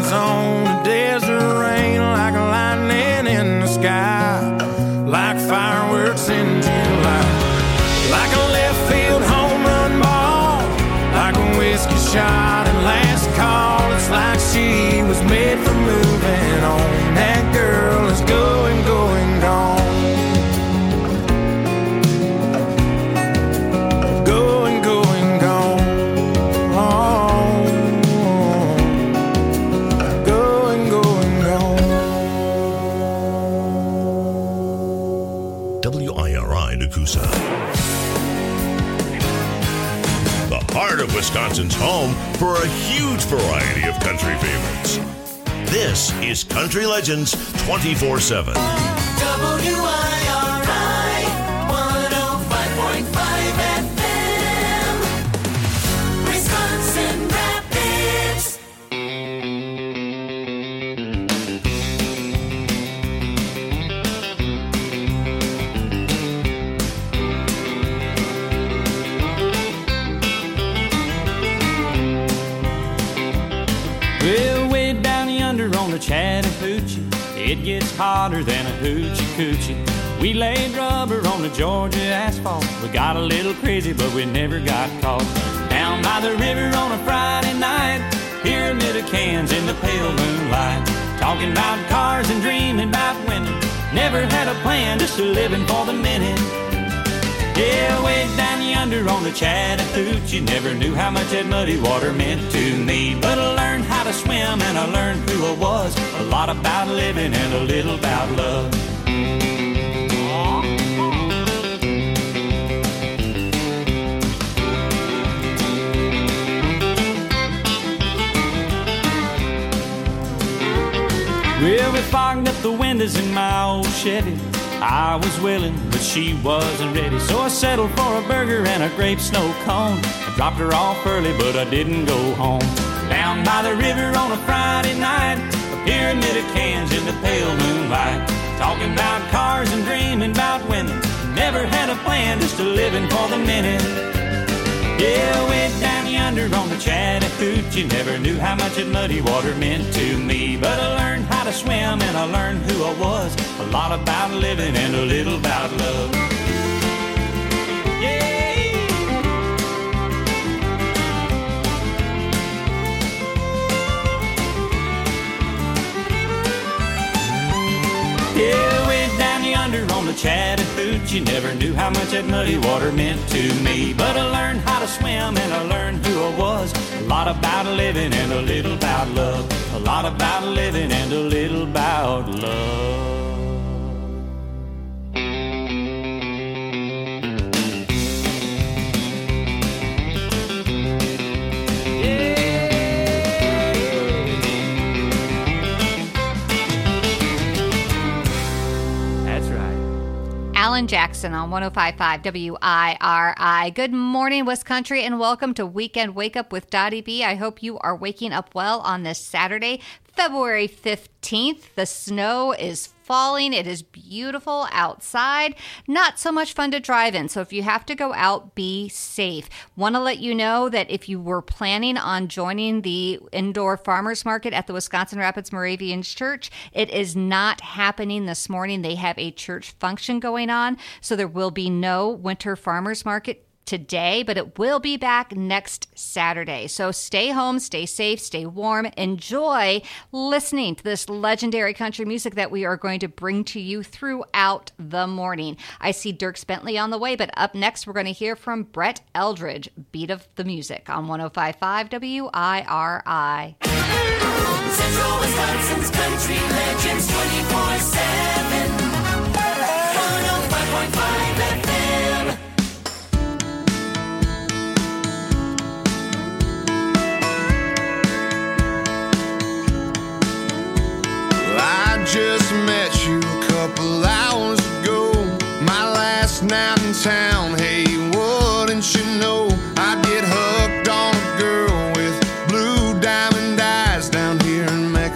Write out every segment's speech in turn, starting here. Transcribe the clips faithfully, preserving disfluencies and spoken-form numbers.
lights on the desert rain, like lightning in the sky, like fireworks in July, like a left field home run ball, like a whiskey shot and last call. It's like she was made for moving on. That girl is going, going, gone. Going, going, gone. Going, going, gone. W I R I Nakusa. The heart of Wisconsin's home for a huge variety of country favorites. This is Country Legends twenty-four seven. W I R I one oh five point five F M, Wisconsin Rapids. Well, way down yonder on the Chattahoochee, it gets hotter than a hoochie coochie. We laid rubber on the Georgia asphalt. We got a little crazy, but we never got caught. Down by the river on a Friday night, pyramid of cans in the pale moonlight, talking about cars and dreaming about women. Never had a plan, just a living for the minute. Yeah, way down yonder on the Chattahoochee, never knew how much that muddy water meant to me. But I learned how to swim and I learned who I was, a lot about living and a little about love. Well, we fogged up the windows in my old Chevy. I was willing, but she wasn't ready, so I settled for a burger and a grape snow cone. I dropped her off early, but I didn't go home. Down by the river on a Friday night, a pyramid of cans in the pale moonlight, talking about cars and dreaming about women. Never had a plan, just a living for the minute. Yeah, way down yonder on the Chattahoochee, never knew how much that muddy water meant to me. But I learned how to swim and I learned who I was, a lot about living and a little about love. Yeah. Yeah, way down yonder on the Chattahoochee, never knew how much that muddy water meant to me. But I learned how to swim and I learned who I was, a lot about living and a little about love, a lot about living and a little about love. Alan Jackson on one oh five point five W I R I. Good morning, West Country, and welcome to Weekend Wake Up with Dottie B. I hope you are waking up well on this Saturday, February fifteenth. The snow is falling. It is beautiful outside. Not so much fun to drive in. So if you have to go out, be safe. Want to let you know that if you were planning on joining the indoor farmers market at the Wisconsin Rapids Moravian Church, it is not happening this morning. They have a church function going on. So there will be no winter farmers market today, but it will be back next Saturday. So stay home, stay safe, stay warm, enjoy listening to this legendary country music that we are going to bring to you throughout the morning. I see Dierks Bentley on the way, but up next we're going to hear from Brett Eldredge, Beat of the Music on one oh five point five W I R I. Central Wisconsin's Country Legends twenty-four seven, one oh five point five F M. I just met you a couple hours ago, my last night in town. Hey, wouldn't you know I'd get hooked on a girl with blue diamond eyes down here in Mexico.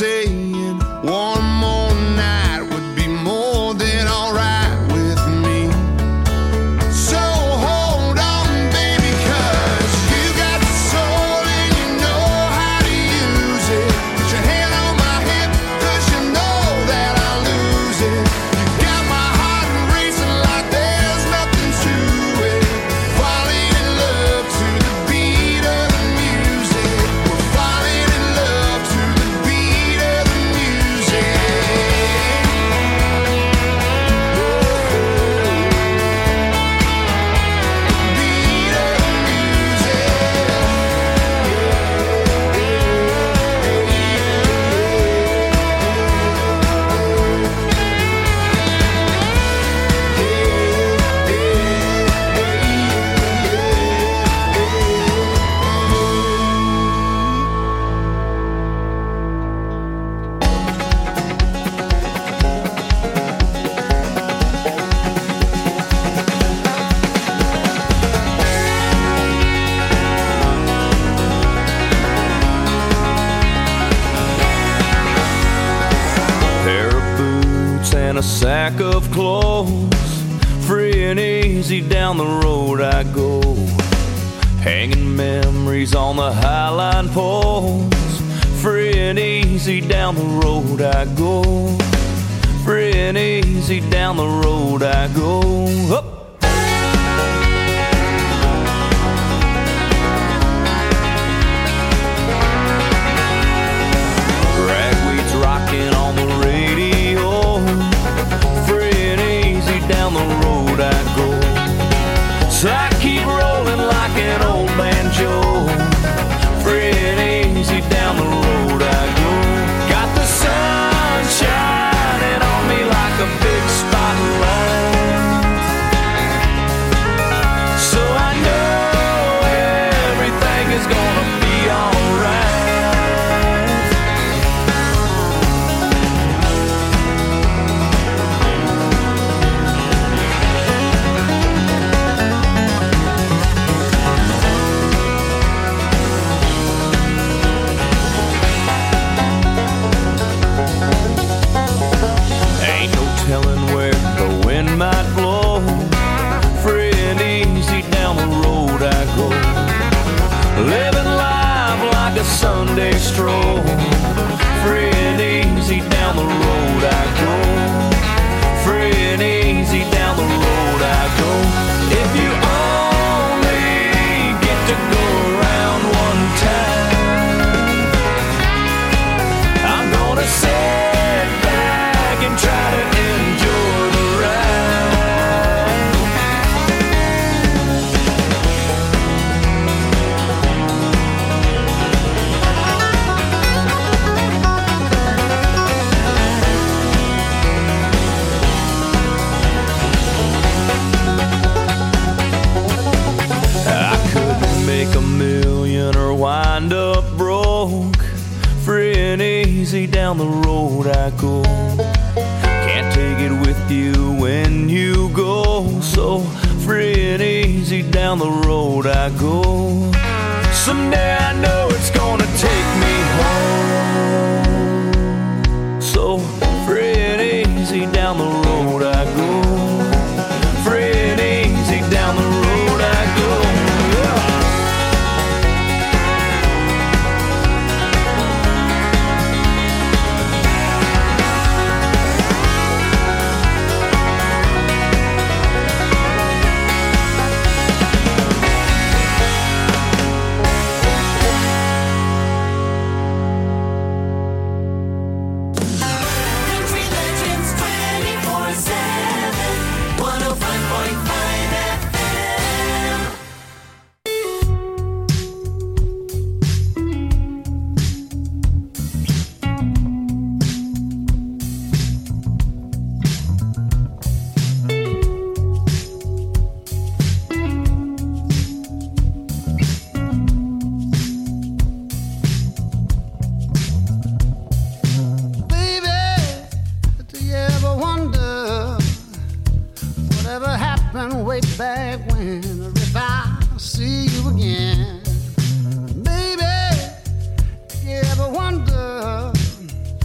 saying one more night would be more than alright with me. So hold on, baby, 'cause you got the soul and you know how to use it. Put your hand on my hip, 'cause you know that I'll lose it. You got my heart racing like there's nothing to it. Falling in love to the beat of the music. We're falling in love to the beat of the music. Beat of the Pair of boots and a sack of clothes. Free and easy down the road I go. Hanging memories on the highline poles. Free and easy down the road I go. Free and easy down the road I go. Up. Ragweed's rocking on the radio. Free and easy down the road I go. So I keep rolling like an old banjo. Free and easy down the road I go. Got the sun shining on me like a big spotlight. So I know everything is gonna be alright. Ain't no telling where the wind might blow. Free and easy down the road I go. Living life like a Sunday stroll. Free and easy down the road I go. Free and easy down the road I go. If you only get to go around one time, I'm gonna sit back and try to enjoy the ride. I couldn't make a million or wind up broke. Free and easy down the road I go. Can't take it with you when you go. So free and easy down the road I go. Someday I know it's gonna take me home. So free and easy down the road I go. Free and easy down the road I go. Yeah. Country Legends twenty-four seven, one oh five point five F M. Baby, do you ever wonder whatever happened way back when? Or if I see you again? Baby, do you ever wonder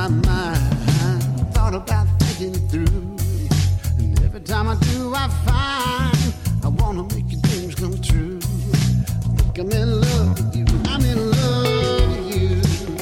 my mind. Thought about thinking it through. And every time I do, I find I wanna make your dreams come true. I think I'm in love with you. I'm in love with you.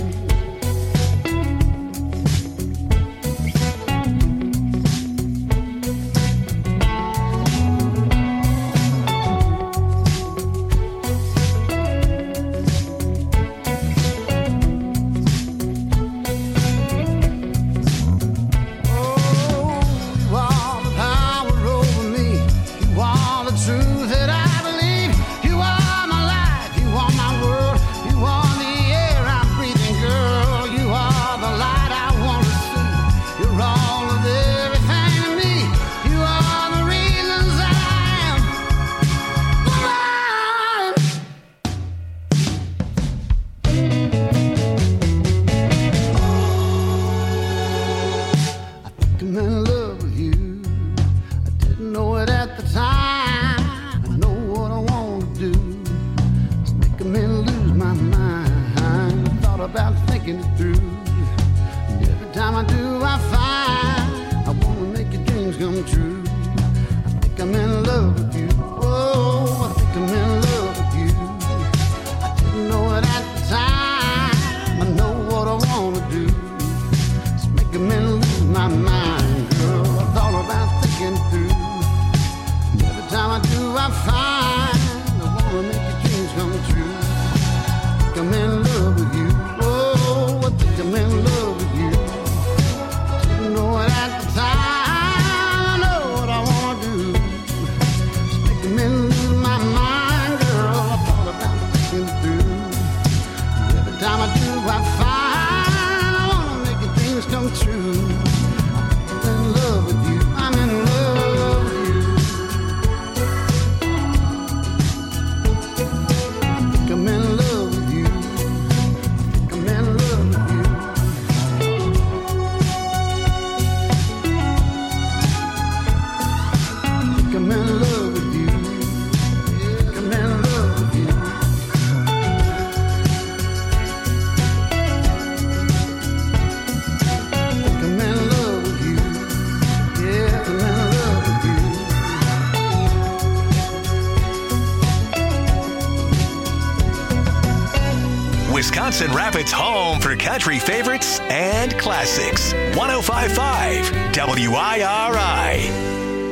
Wisconsin Rapids' home for country favorites and classics. one oh five point five W I R I.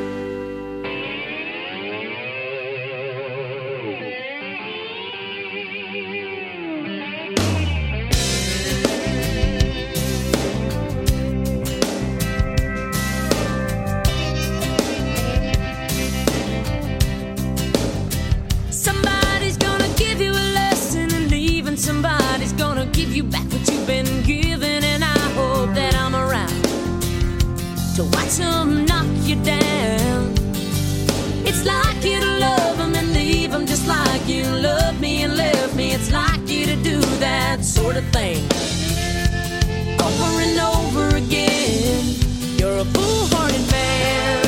You back what you've been given, and I hope that I'm around to watch them knock you down. It's like you to love them and leave them, just like you loved me and left me. It's like you to do that sort of thing over and over again. You're a foolhardy man.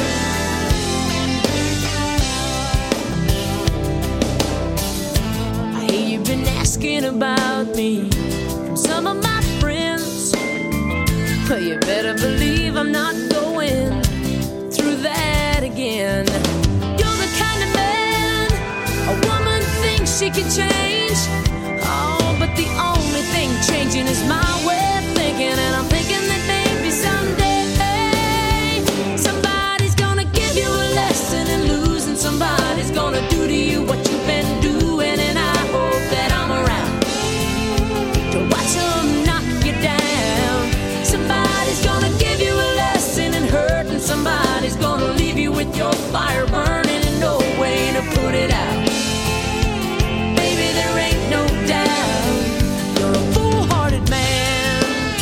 I hear you've been asking about me, some of my friends, but you better believe I'm not going through that again. You're the kind of man a woman thinks she can change. Oh, but the only thing changing is my way of thinking, and I'm thinking that maybe someday somebody's gonna give you a lesson in losing. Somebody's gonna do to you what you've been doing, and I hope that I'm around to watch them knock you down. Somebody's gonna give you a lesson in hurt, and somebody's gonna leave you with your fire burning and no way to put it out. Baby, there ain't no doubt you're a foolhardy man.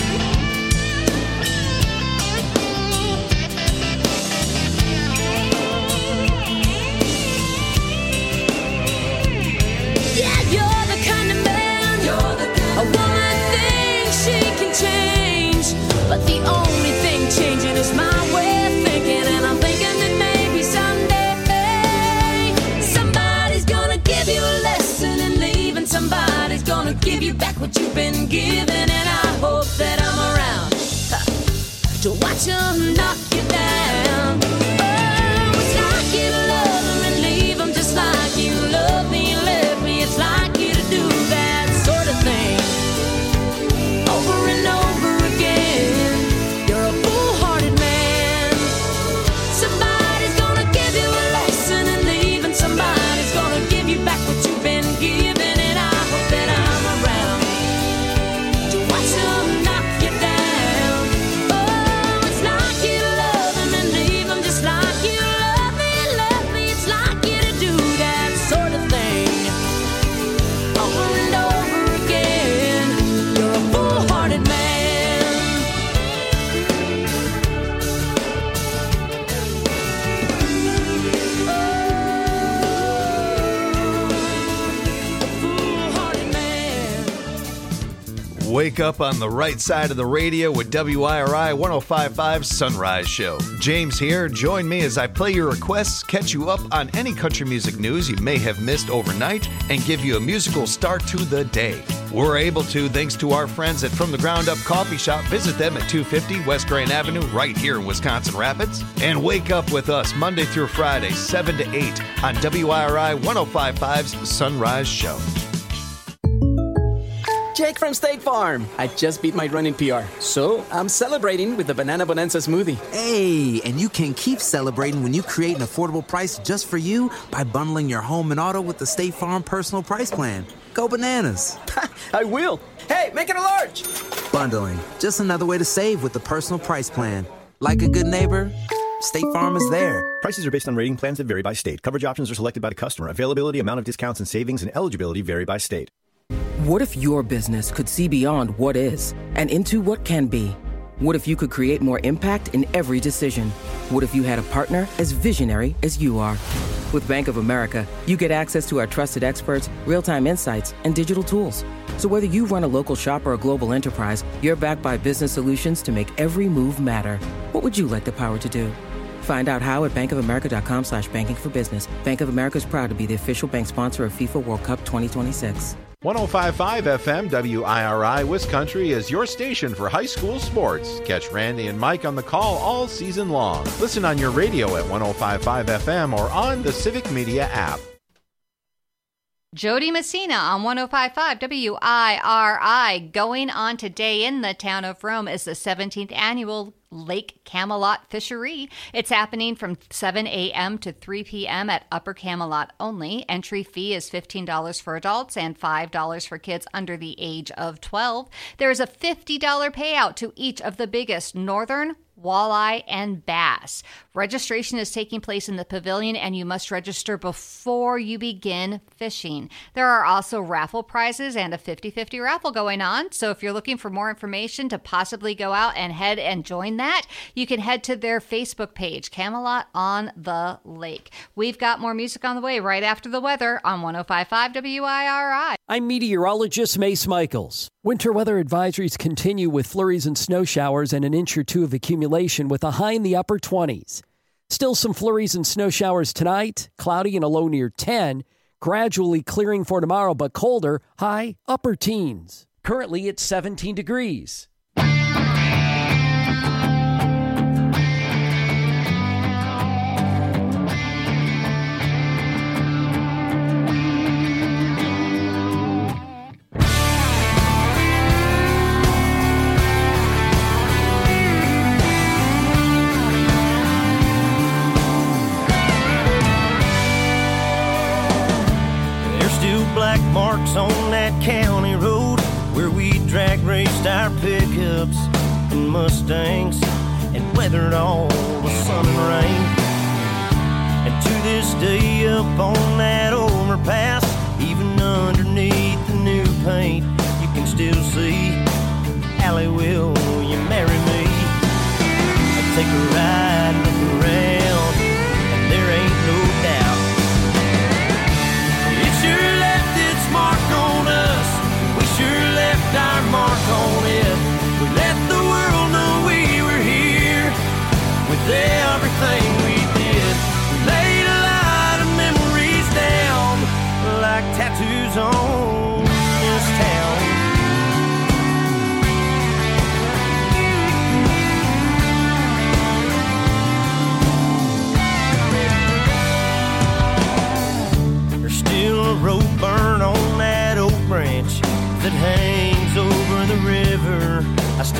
Yeah, you're the kind of man, you're the kind a woman thinks she can change, but the only thing changing is my way of thinking, and I'm thinking that maybe someday somebody's gonna give you a lesson in leaving. Somebody's gonna give you back what you've been given, and I hope that I'm around watch them knock you down. Oh, it's like you love them and leave them just like you love me and left me. It's like you to do that sort of thing over and over again. You're a foolhardy man. Somebody's gonna give you a lesson and leave, and somebody's gonna give you back what you've been given. And I hope that I'm around to watch them knock you down. Oh, it's like you love them and leave them just like you love me and left me. It's like you to do that sort of thing over and over again. You're a foolhardy man. Foolhardy man. Wake up on the right side of the radio with W I R I one oh five point five Sunrise Show. James here. Join me as I play your requests, catch you up on any country music news you may have missed overnight, and give you a musical start to the day. We're able to thanks to our friends at From the Ground Up Coffee Shop. Visit them at two fifty West Grand Avenue right here in Wisconsin Rapids. And wake up with us Monday through Friday, seven to eight on W I R I one oh five point five's Sunrise Show. Jake from State Farm. I just beat my running P R, so I'm celebrating with the Banana Bonanza smoothie. Hey, and you can keep celebrating when you create an affordable price just for you by bundling your home and auto with the State Farm Personal Price Plan. Go bananas. I will. Hey, make it a large. Bundling, just another way to save with the Personal Price Plan. Like a good neighbor, State Farm is there. Prices are based on rating plans that vary by state. Coverage options are selected by the customer. Availability, amount of discounts and savings, and eligibility vary by state. What if your business could see beyond what is and into what can be? What if you could create more impact in every decision? What if you had a partner as visionary as you are? With Bank of America, you get access to our trusted experts, real-time insights, and digital tools. So whether you run a local shop or a global enterprise, you're backed by business solutions to make every move matter. What would you like the power to do? Find out how at bankofamerica.com slash banking for business. Bank of America is proud to be the official bank sponsor of FIFA World Cup twenty twenty-six. one oh five point five F M W I R I Wiscountry is your station for high school sports. Catch Randy and Mike on the call all season long. Listen on your radio at one oh five point five F M or on the Civic Media app. Jody Messina on one oh five point five W I R I. Going on today in the town of Rome is the seventeenth annual Lake Camelot Fishery. It's happening from seven a.m. to three p.m. at Upper Camelot only. Entry fee is fifteen dollars for adults and five dollars for kids under the age of twelve. There is a fifty dollars payout to each of the biggest northern, walleye, and bass. Registration is taking place in the pavilion, and you must register before you begin fishing. There are also raffle prizes and a fifty-fifty raffle going on, so if you're looking for more information to possibly go out and head and join that, you can head to their Facebook page, Camelot on the Lake. We've got more music on the way right after the weather on one oh five point five W I R I. I'm meteorologist Mace Michaels. Winter weather advisories continue with flurries and snow showers and an inch or two of accumulation with a high in the upper twenties. Still some flurries and snow showers tonight, cloudy and a low near ten. Gradually clearing for tomorrow, but colder, high upper teens. Currently it's seventeen degrees. Black marks on that county road where we drag raced our pickups and Mustangs and weathered all the sun and rain. And to this day up on that overpass, even underneath the new paint, you can still see Allie, will you marry me? I take a ride, look around, and there ain't no doubt it sure left its mark on us. We sure left our mark on it. We let the world know we were here with everything we did. We laid a lot of memories down like tattoos on this town.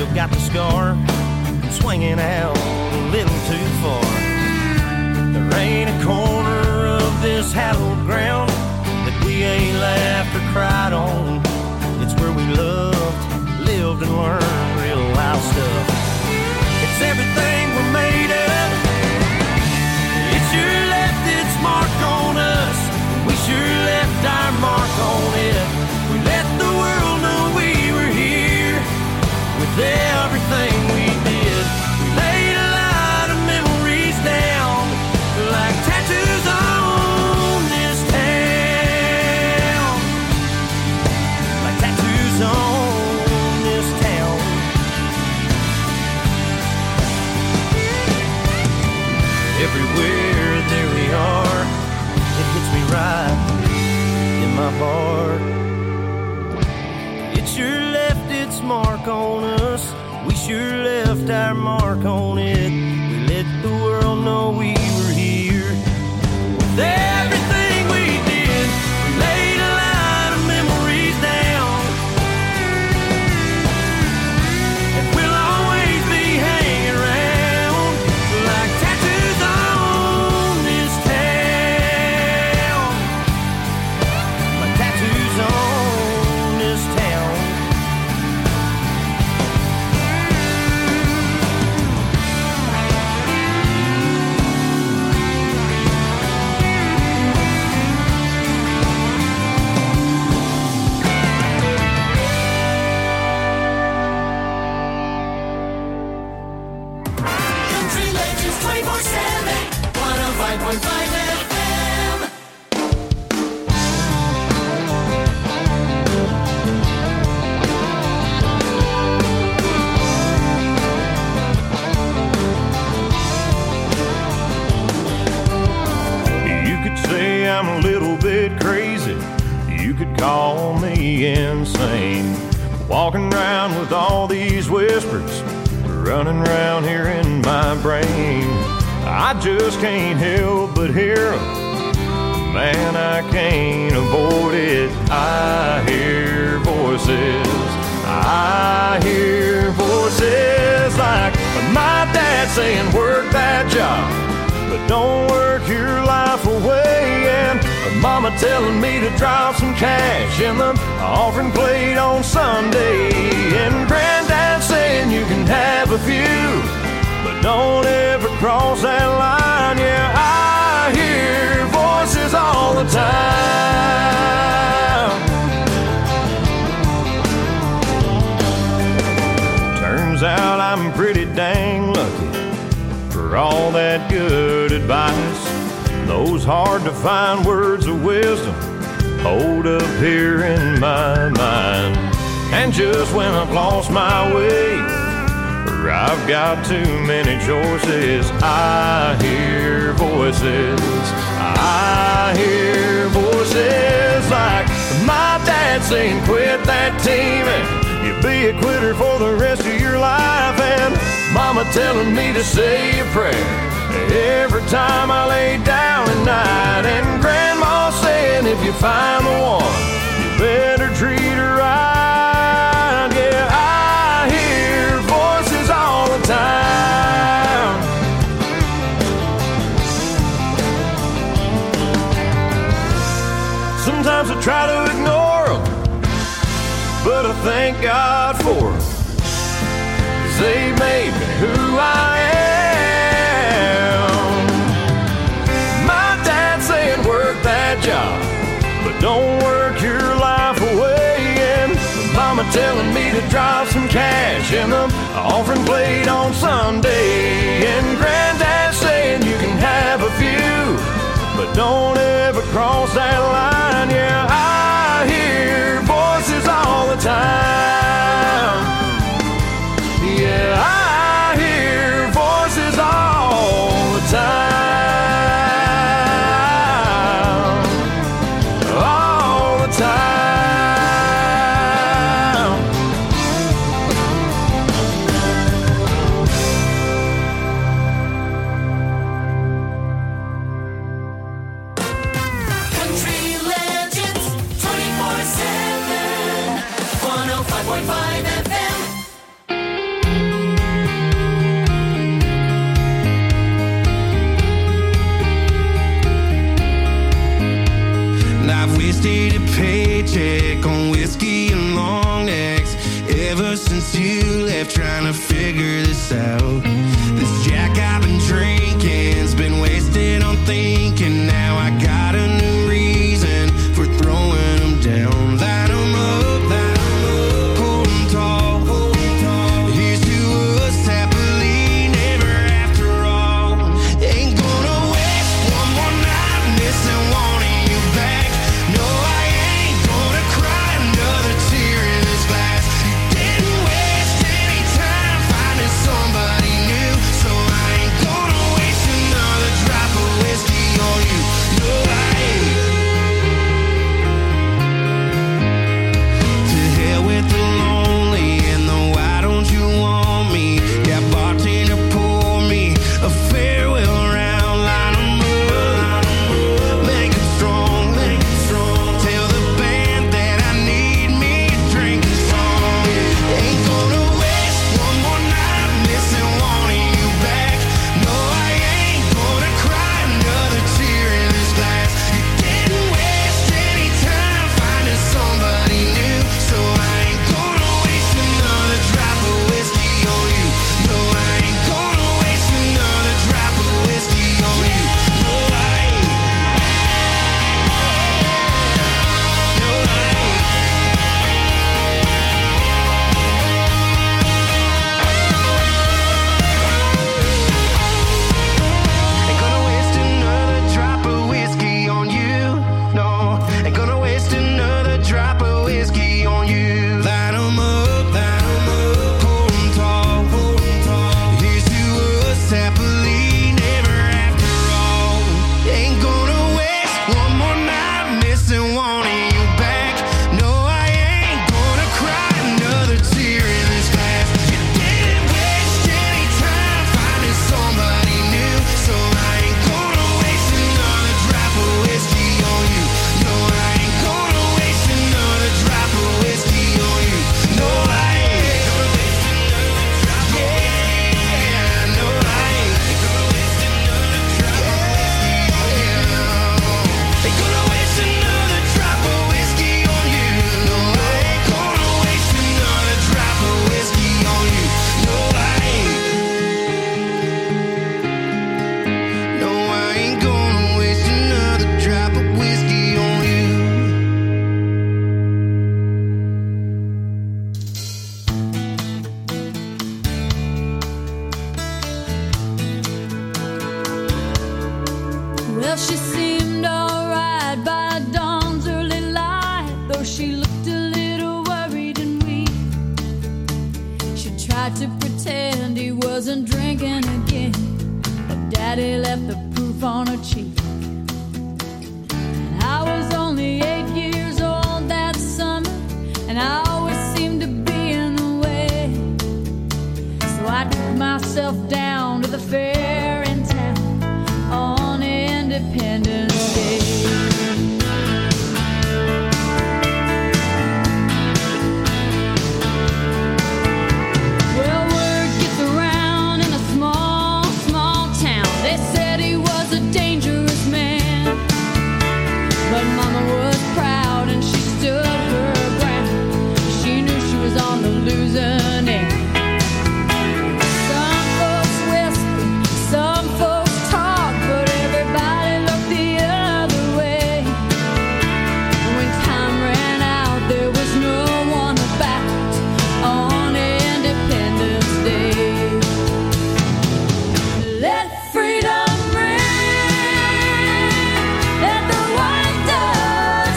still got the scar from swinging out a little too far. There ain't a corner of this hallowed ground that we ain't laughed or cried on. It's where we loved, lived, and learned real life stuff. It's everything we're made of. It sure left its mark on us. We sure left our mark on it. We let the world know we were here with everything we did. We laid a lot of memories down like tattoos on this town. Like tattoos on this town. Everywhere there we are, it hits me right in my heart. It sure left its mark on us. We sure left our mark on it. We let the world know we were here with everything we did. We laid a lot of memories down, and we'll always be hanging around like tattoos on this town. Like tattoos on this town. Country Legends twenty-four seven, one oh five point five F M. You could say I'm a little bit crazy. You could call me insane. Walking around with all these whispers running around here in my brain. I just can't help but hear 'em. Man, I can't avoid it. I hear voices. I hear voices like my dad saying, work that job, but don't work your life away. And mama telling me to drop some cash in the offering plate on Sunday. And granddad saying you can have a few, but don't ever cross that line. Yeah, I hear voices all the time. Turns out I'm pretty dang lucky for all that good advice. Those hard to find words of wisdom hold up here in my mind. And just when I've lost my way, or I've got too many choices, I hear voices. I hear voices like my dad saying, quit that team and you'll be a quitter for the rest of your life. And mama telling me to say a prayer every time I lay down at night. And grandma saying if you find the one, you better treat her right. Yeah, I hear voices all the time. Sometimes I try to ignore them, but I thank God for them, 'cause they made me who I am. My dad saying work that job, but don't work your life away. And mama telling me to drop some cash in the offering plate on Sunday. And granddad saying you can have a few, but don't ever cross that line. Yeah, I hear voices all the time. Yeah, I hear voices all the time. All the time. Country Legends figure this out. This Jack I've been drinking's been wasted on thinking. Now I got a new reason for throwing them down. Line 'em up, line 'em up, hold 'em tall, hold 'em tall. Here's to us happily never after all. Ain't gonna waste one more night missing wanting you back. No, I ain't gonna cry another tear in this glass. You didn't waste any time finding somebody new, so I ain't gonna waste another drop of whiskey on you. No, I ain't. To hell with the lonely and the why don't you want me? Got bartender pour me a farewell round. Line 'em up, make it strong, make it strong. Tell the band that I need me a drinking song. Ain't gonna waste one more night missing wanting you back. No, I ain't gonna cry another tear in this glass. You didn't waste any time finding somebody new, so I ain't gonna waste another drop of whiskey on you. No, I ain't gonna waste another drop of whiskey on you. No, I ain't. No, I ain't. Ain't gonna waste another drop of whiskey on you. No, ain't gonna waste another drop of whiskey on you. Line 'em up, line 'em up, hold 'em tall, hold 'em tall. Here's to us happily never after all. Ain't gonna waste one more night missing wanting you back. No, I ain't gonna cry another tear in this glass. You didn't waste any time finding somebody new, so I ain't gonna waste another drop of whiskey on you. No, I ain't gonna waste another drop of whiskey on you. No, I ain't gonna waste another drop of whiskey. Yeah, no, I ain't gonna waste another drop of whiskey. Yeah. Ain't gonna waste another drop of whiskey on you. No, I ain't gonna waste another drop of whiskey on you. No, I ain't. No, I ain't gonna waste another drop of whiskey on you. Well, she seemed alright by dawn's early light, though she looked a little worried and weak. She tried to pretend he wasn't drinking again, but Daddy left the proof on her cheek. And I was only eight years old that summer, and I always seemed to be in the way. So I took myself down to the fair in town on Independence Day. Well, word gets around in a small, small town. They said he was a dangerous man, but Mama was proud and she stood her ground. She knew she was on the losing end. Some folks whisper, some folks talk, but everybody looked the other way. When time ran out, there was no one about on Independence Day. Let freedom ring, let the white dove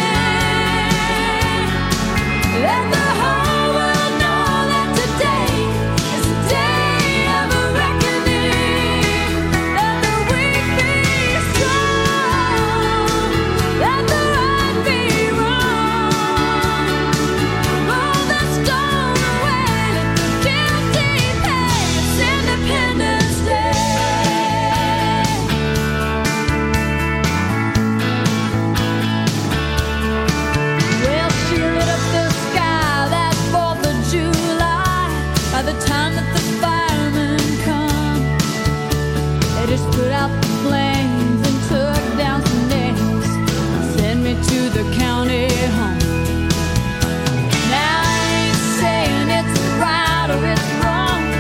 sing, let the whole world know that today is a day of a reckoning. Let the weak be strong, let the right be wrong. Roll the stone away, let the guilty pay. It's Independence Day. Well, she lit up the sky that fourth of July. By the time that the firemen come, they just put out the flames and took down some names and sent me to the county home. Now I ain't saying it's right or it's wrong,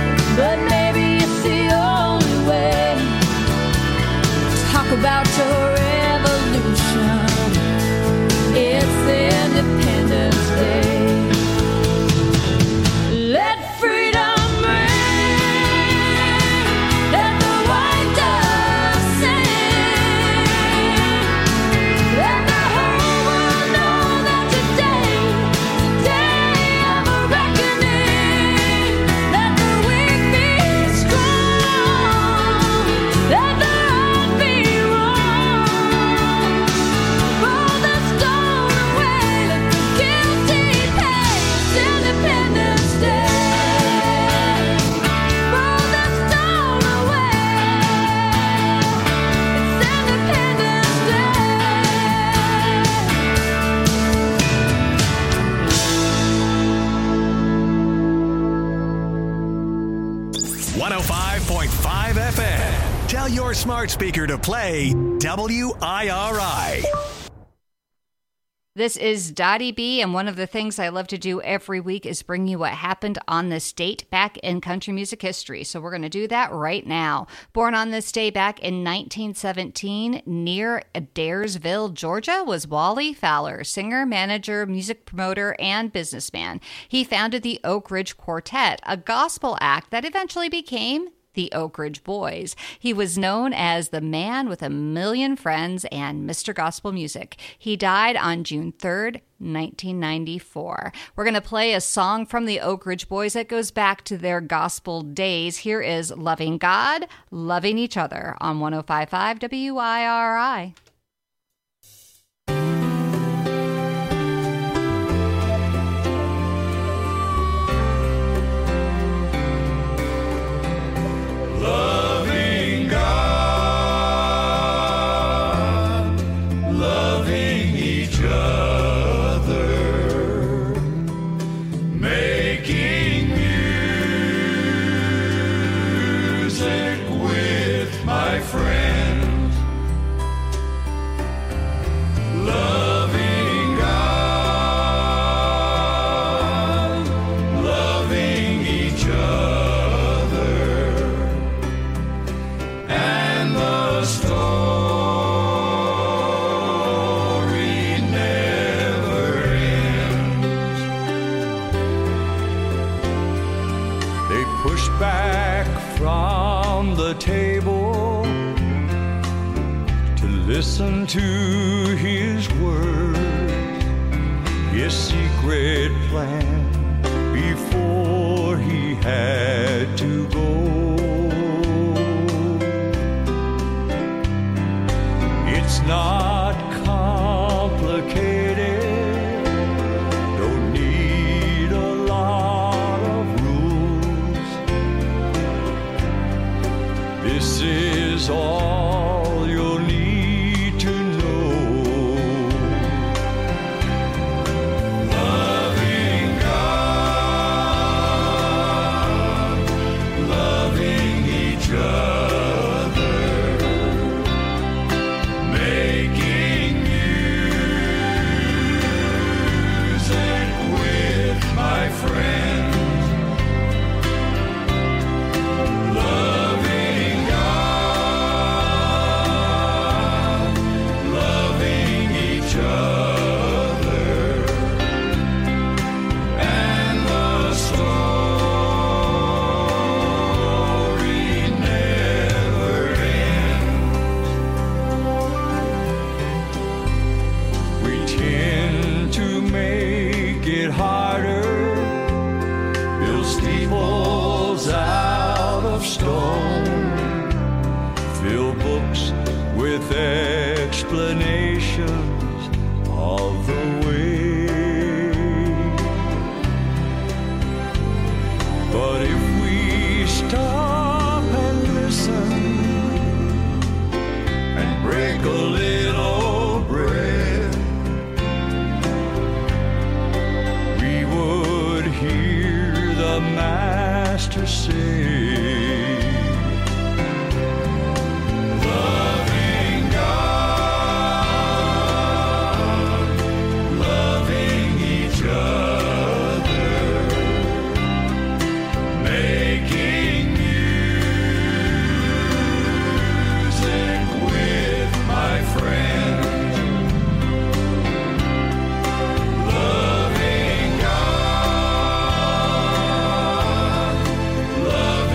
one oh five point five F M. Tell your smart speaker to play W I R I. This is Dottie B, and one of the things I love to do every week is bring you what happened on this date back in country music history. So we're going to do that right now. Born on this day back in nineteen seventeen near Adairsville, Georgia, was Wally Fowler, singer, manager, music promoter, and businessman. He founded the Oak Ridge Quartet, a gospel act that eventually became the Oak Ridge Boys. He was known as the man with a million friends and Mister Gospel Music. He died on June third, nineteen ninety-four. We're going to play a song from the Oak Ridge Boys that goes back to their gospel days. Here is Loving God, Loving Each Other on one oh five point five W I R I. Loving God, loving each other, making music with my friends. Loving God, loving each other. And the story never ends. They pushed back from the table to listen to his word, his secret plan before he had to go. It's not complicated, don't need a lot of rules. This is all you'll need to know. Loving God, loving each other. Making music with my friends. Loving God, loving each other. And the story never ends. We tend to make it harder, build steeples out of stone, fill books with explanations of the way. But if we stop and listen and break a little bread, we would hear the Master say, loving God, loving each other, making music with my friends. Loving God, loving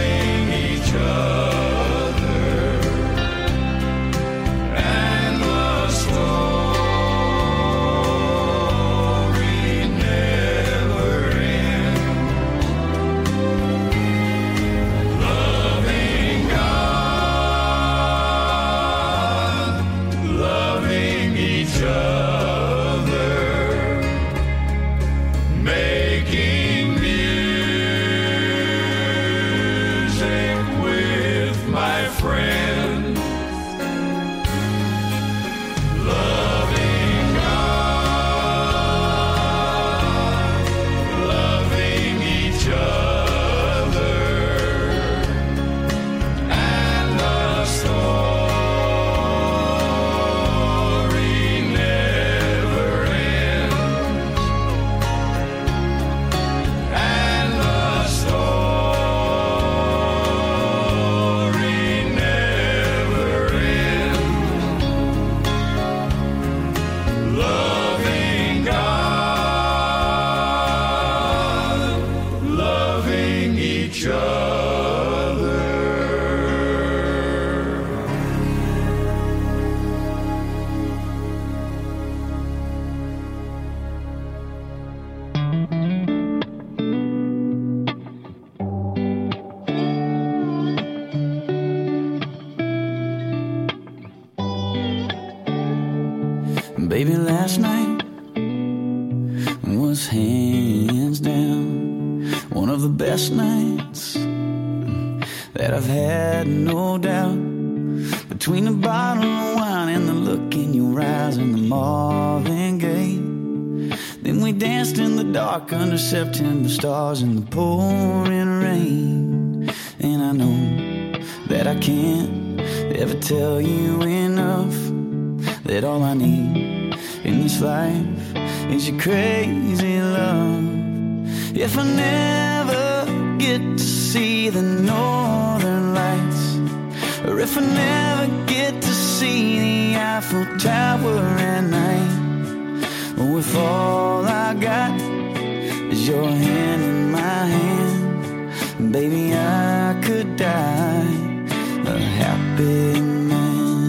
Baby, last night was hands down one of the best nights that I've had, no doubt. Between the bottle of wine and the look in your eyes and the Marvin Gaye, then we danced in the dark under September stars in the pouring rain. And I know that I can't ever tell you enough that all I need in this life is your crazy love. If I never get to see the northern lights, or if I never get to see the Eiffel Tower at night, or if all I got is your hand in my hand, baby, I could die a happy man.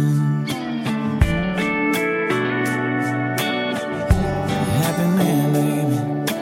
A happy man, baby.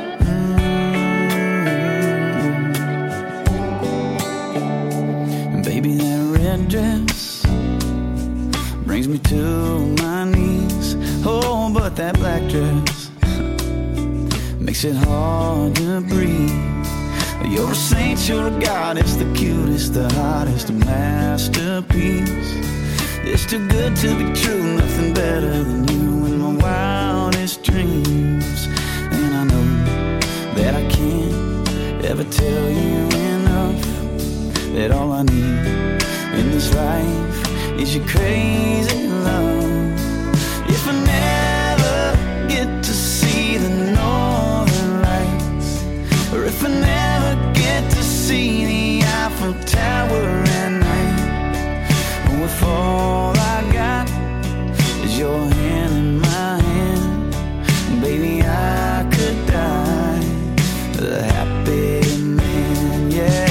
Mm-hmm. Baby, that red dress brings me to my knees. Oh, but that black dress makes it hard to breathe. You're a saint, you're a goddess, the cutest, the hottest, a masterpiece. It's too good to be true, nothing better than you in my wildest dreams. And I know that I can't ever tell you enough that all I need in this life is your crazy love. If I never get to see the northern lights, or if I never get to see the Eiffel Tower at night, or if all I got is your hand in my hand, baby, I could die a happy man, yeah.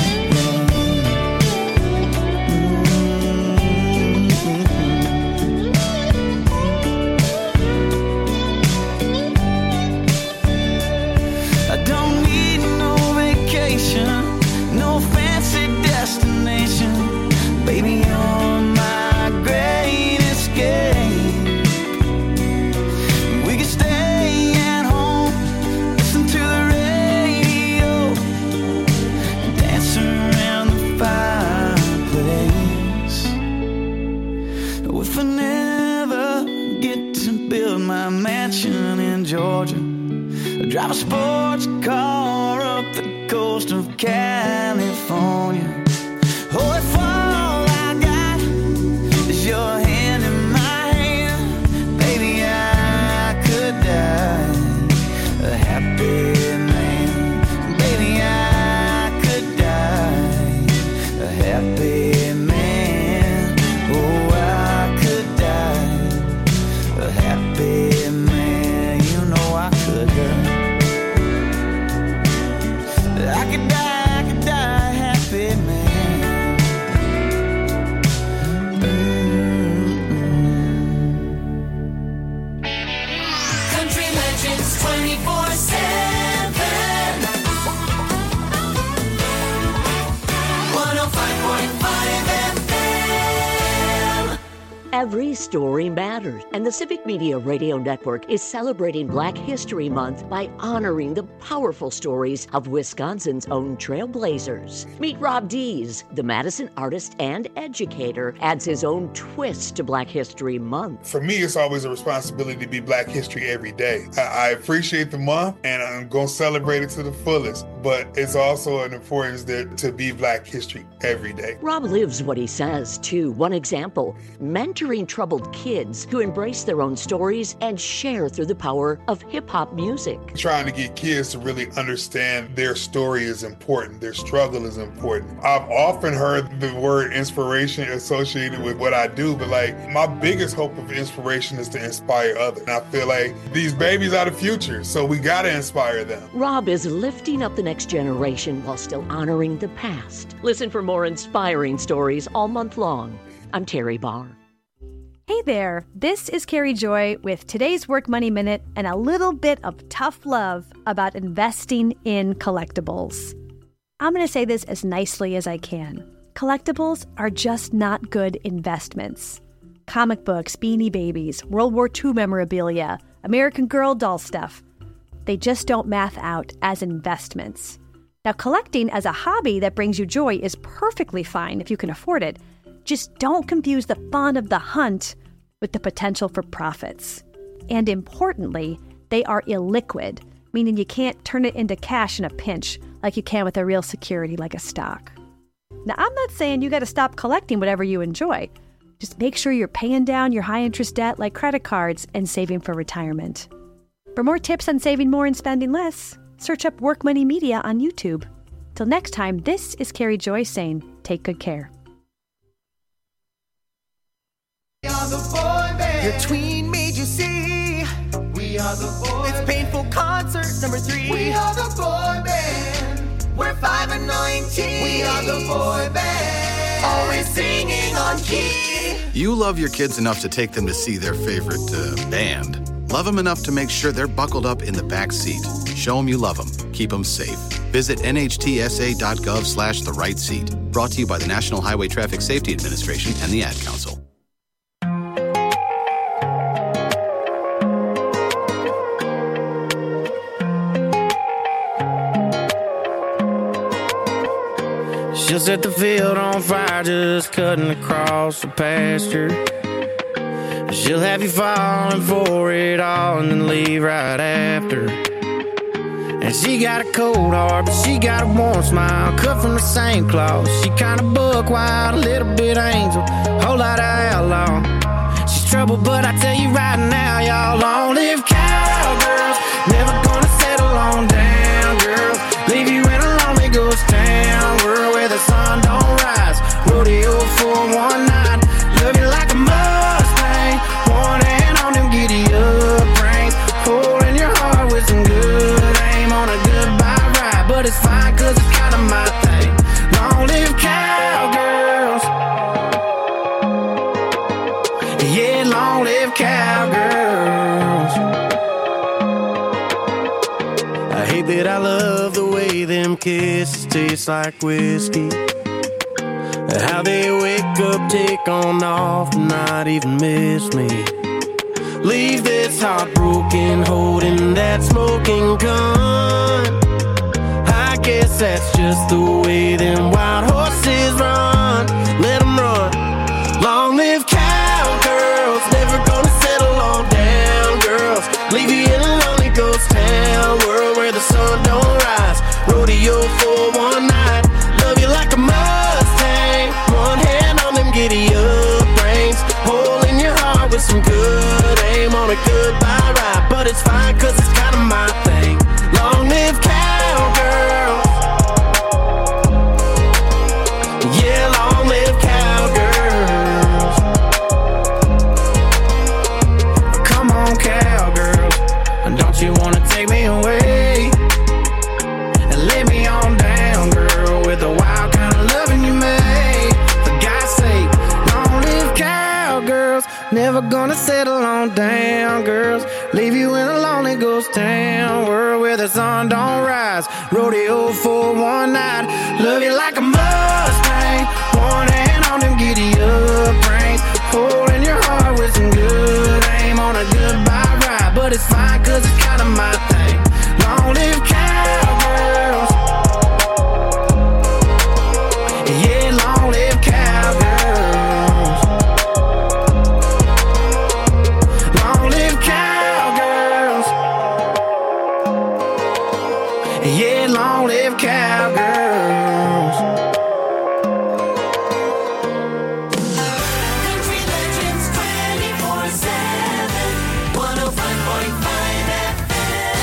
No fancy destination, baby, you're my great escape. We could stay at home, listen to the radio, dance around the fireplace. Oh, if I never get to build my mansion in Georgia, drive a sports car up the coast of California. Oh, if all I got is your hand in my hand, baby, I could die a happy man. Baby, I could die a happy man. Oh, I could die a happy man. You know I could die. I could die, I could die happy, man. Mm-hmm. Country Legends twenty-four seven. one oh five point five F M. Every story matters, and the Civic Media Radio Network is celebrating Black History Month by honoring the powerful stories of Wisconsin's own trailblazers. Meet Rob Dees, the Madison artist and educator, adds his own twist to Black History Month. For me, it's always a responsibility to be Black History every day. I, I appreciate the month, and I'm going to celebrate it to the fullest, but it's also an importance that, to be Black History every day. Rob lives what he says, too. One example, mentoring troubled kids who embrace their own stories and share through the power of hip-hop music. Trying to get kids to really understand their story is important, their struggle is important. I've often heard the word inspiration associated with what I do, but like my biggest hope of inspiration is to inspire others. And I feel like these babies are the future, so we gotta inspire them. Rob is lifting up the next generation while still honoring the past. Listen for more inspiring stories all month long. I'm Terry Barr. Hey there, this is Carrie Joy with today's Work Money Minute and a little bit of tough love about investing in collectibles. I'm going to say this as nicely as I can. Collectibles are just not good investments. Comic books, Beanie Babies, World War Two memorabilia, American Girl doll stuff. They just don't math out as investments. Now, collecting as a hobby that brings you joy is perfectly fine if you can afford it. Just don't confuse the fun of the hunt with the potential for profits. And importantly, they are illiquid, meaning you can't turn it into cash in a pinch like you can with a real security like a stock. Now, I'm not saying you got to stop collecting whatever you enjoy. Just make sure you're paying down your high-interest debt like credit cards and saving for retirement. For more tips on saving more and spending less, search up Work Money Media on YouTube. Till next time, this is Carrie Joy saying, take good care. We are the boy band. Your tween made you see. We are the boy band. It's Painful Concert number three. We are the boy band. We're five and nineteen. We are the boy band. Always singing on key. You love your kids enough to take them to see their favorite uh, band. Love them enough to make sure they're buckled up in the back seat. Show them you love them. Keep them safe. Visit N H T S A dot gov slash the right seat. Brought to you by the National Highway Traffic Safety Administration and the Ad Council. She'll set the field on fire just cutting across the pasture. She'll have you falling for it all and then leave right after. And she got a cold heart, but she got a warm smile, cut from the same cloth. She kinda buck wild, a little bit angel, whole lot of outlaw. She's trouble, but I tell you right now, y'all, long live cowgirls. Never gonna settle on down, girls. Leave you in a lonely ghost town, world where the sun don't rise. Rodeo for one night, love you like a Mustang. One hand on them giddy up reins, holding your heart with some good aim on a goodbye ride. But it's fine, cause it's kinda my thing. Long live cowgirls. Yeah, long live cowgirls. I hate that I love the way them kisses taste like whiskey. How they wake up, take on off, and not even miss me. Leave this heartbroken, holding that smoking gun. I guess that's just the way them wild horses run. Let them run. Long live cowgirls, never gonna settle on down, girls. Leave you in a lonely ghost town, world where the sun don't rise. Rodeo for one night, love you like a Mustang. One hand on them giddy up reins, holding your heart with some good aim on a goodbye ride. But it's fine, cause it's kinda my thing. Long live cowgirls. Yeah, long live cowgirls. Come on, cowgirls, don't you wanna take me away and lay me on down, girl, with the wild kind of loving you made. For God's sake, long live cowgirls. Never gonna settle on down, girls. Leave you in a lonely ghost town, world where the sun don't rise. Rodeo for one night, love you like a Mustang. One hand on them giddy up reins, holding your heart with some good aim on a goodbye ride. But it's fine, cause it's kinda my thing. Long live cowgirls. Yeah, long live cowgirls. Long live cowgirls. Yeah, long live cowgirls. Country Legends twenty-four seven, one oh five point five F M.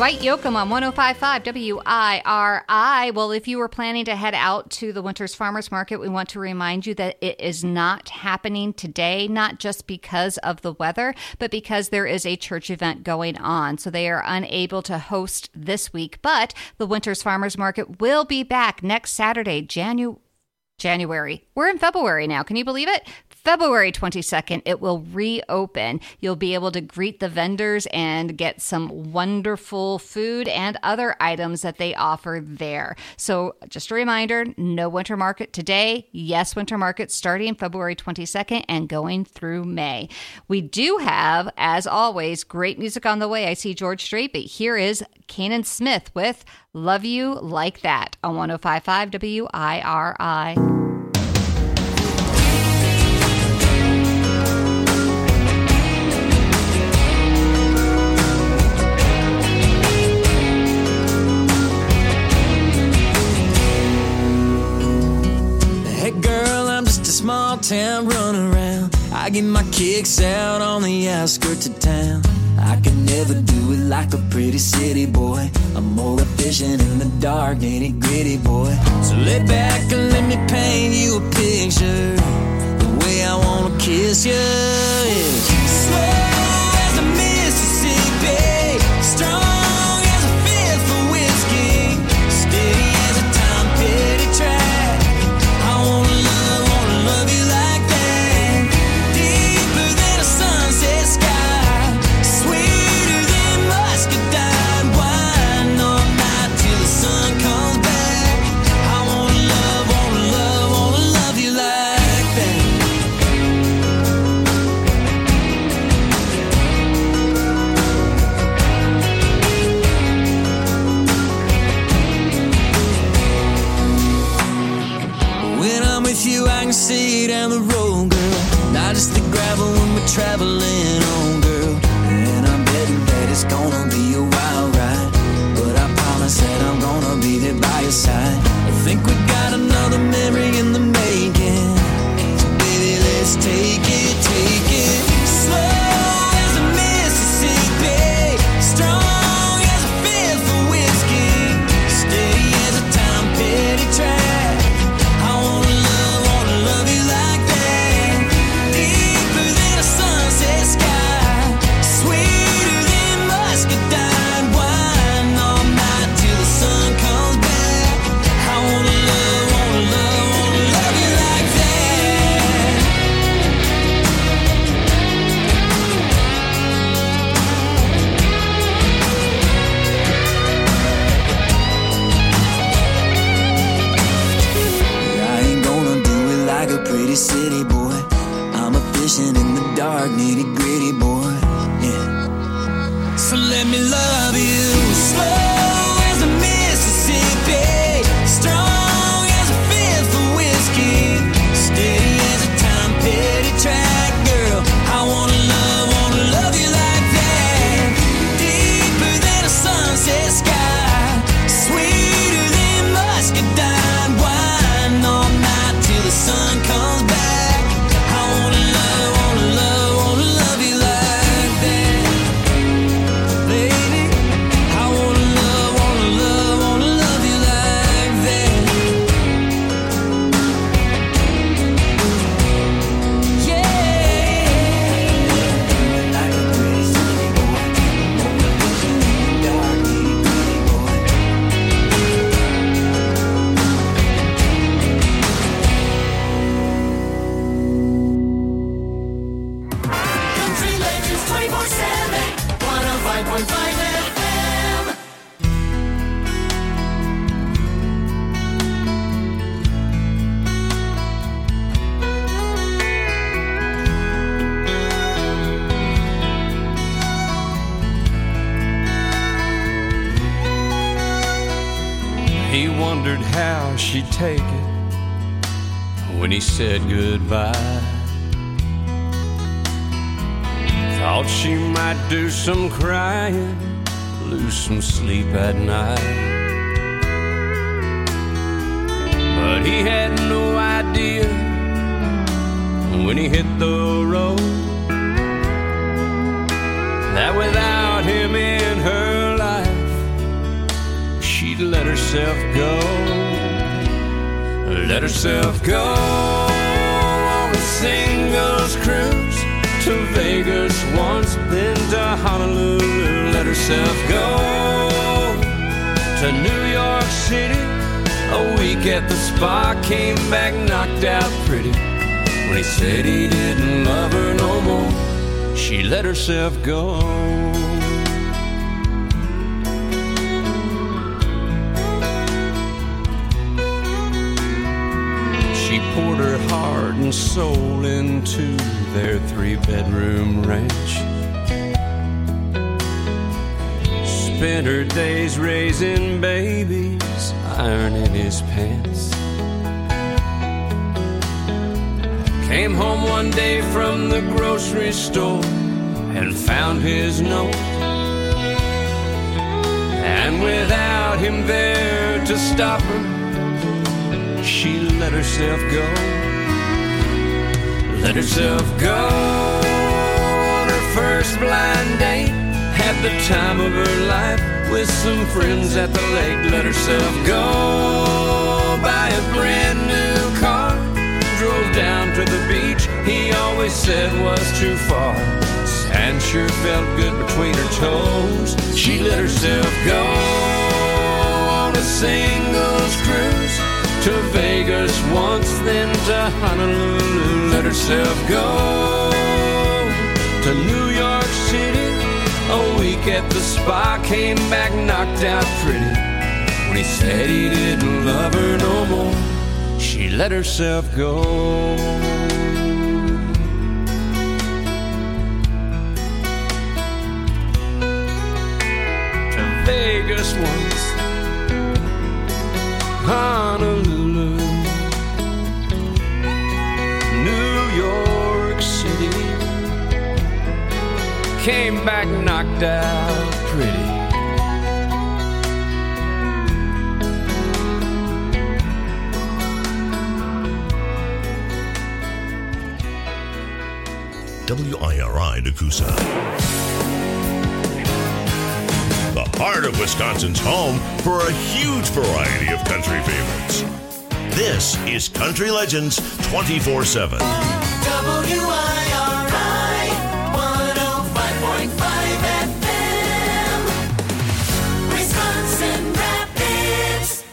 Dwight Yoakam on one oh five point five W I R I. Well, if you were planning to head out to the Winters Farmers Market, we want to remind you that it is not happening today, not just because of the weather, but because there is a church event going on. So they are unable to host this week, but the Winters Farmers Market will be back next Saturday, Janu- January. We're in February now. Can you believe it? February twenty-second, it will reopen. You'll be able to greet the vendors and get some wonderful food and other items that they offer there. So just a reminder, no winter market today. Yes, winter market starting February twenty-second and going through May. We do have, as always, great music on the way. I see George Strait, but here is Kanan Smith with Love You Like That on one oh five point five W I R I. Hey girl, I'm just a small town runaround. I get my kicks out on the outskirts of town. I can never do it like a pretty city boy. I'm more efficient in the dark, nitty gritty boy. So lay back and let me paint you a picture, the way I wanna kiss you. Yeah. Slow as the Mississippi, strong as a fifth of whiskey, steady as a Tom Petty track. I wanna love, wanna love you like that, deeper than a sunset sky, sweeter than muscadine wine, all night till the sun comes back. I wanna love, wanna love, wanna love you like that. When I'm with you, I can see down the road, girl. Not just the gravel when we're traveling on, girl. And I'm betting that it's gonna be a wild ride, but I promise that I'm gonna be there by your side. I think we got another memory in the making, so baby, let's take it, take it slow as the Mississippi, strong as a fifth of whiskey, steady as a Tom Petty track. I wanna love, wanna love you like that, deeper than a sunset sky, sweeter than muscadine wine, all night till the sun comes back. I wanna love, wanna love, wanna love you like that. I ain't gonna do it like a pretty city boy. I'm a fishing in the dark, nitty gritty boy. Yeah. So let me love you slow as the Mississippi, strong as a fifth of whiskey, steady as a Tom Petty track, girl. I wanna love, wanna love you like that, deeper than a sunset sky, sweeter than muscadine wine, all night till the sun comes back. I wanna love, wanna love, wanna love you like that, baby. I wanna love, wanna love, wanna love you like that. Yeah. Like a pretty city boy, more efficient in the dark, nitty gritty boy. Country Legends twenty-four seven, one oh five point five F M. He wondered how she'd take it when he said goodbye. Thought she might do some crying, lose some sleep at night. But he had no idea when he hit the road that without him in her life, herself go. Let herself go on a singles cruise to Vegas once, then to Honolulu. Let herself go to New York City. A week at the spa, came back knocked out pretty. When he said he didn't love her no more, she let herself go. She poured her heart and soul into their three-bedroom ranch. Spent her days raising babies, ironing his pants. Came home one day from the grocery store and found his note. And without him there to stop her, she let herself go. Let herself go on her first blind date. Had the time of her life with some friends at the lake. Let herself go buy a brand new car. Drove down to the beach he always said was too far. Sand sure felt good between her toes. She let herself go on a singles cruise to Vegas once, then to Honolulu. Let herself go to New York City. A week at the spa, came back knocked out pretty. When he said he didn't love her no more, she let herself go. To Vegas once, Honolulu, New York City. Came back knocked out pretty. W I R I Nakusa. The heart of Wisconsin's home for a huge variety of country favorites. This is Country Legends twenty-four seven. W I R I one oh five point five F M, Wisconsin Rapids.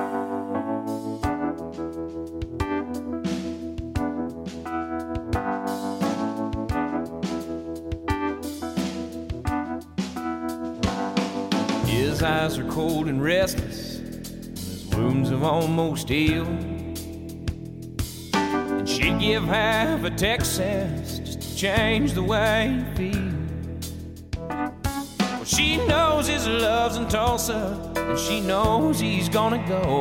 His eyes are cold and restless, his wounds have almost healed. And she'd give half a Texas just to change the way he feels. Well, she knows his love's in Tulsa, and she knows he's gonna go.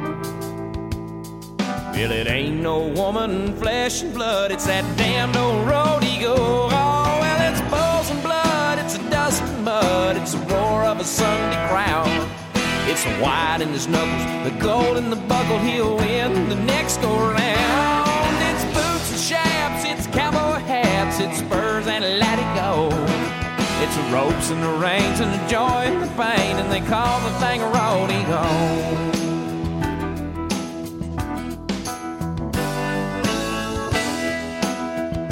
Well, it ain't no woman, flesh and blood, it's that damned old road he goes. Oh, well, it's bulls and blood, it's a dust and mud, it's the roar of a Sunday crowd. It's the white in his knuckles, the gold in the buckle, he'll win the next go round. It's boots and chaps, it's cowboy hats, it's spurs and let it go. It's the ropes and the reins and the joy and the pain, and they call the thing a roadie go.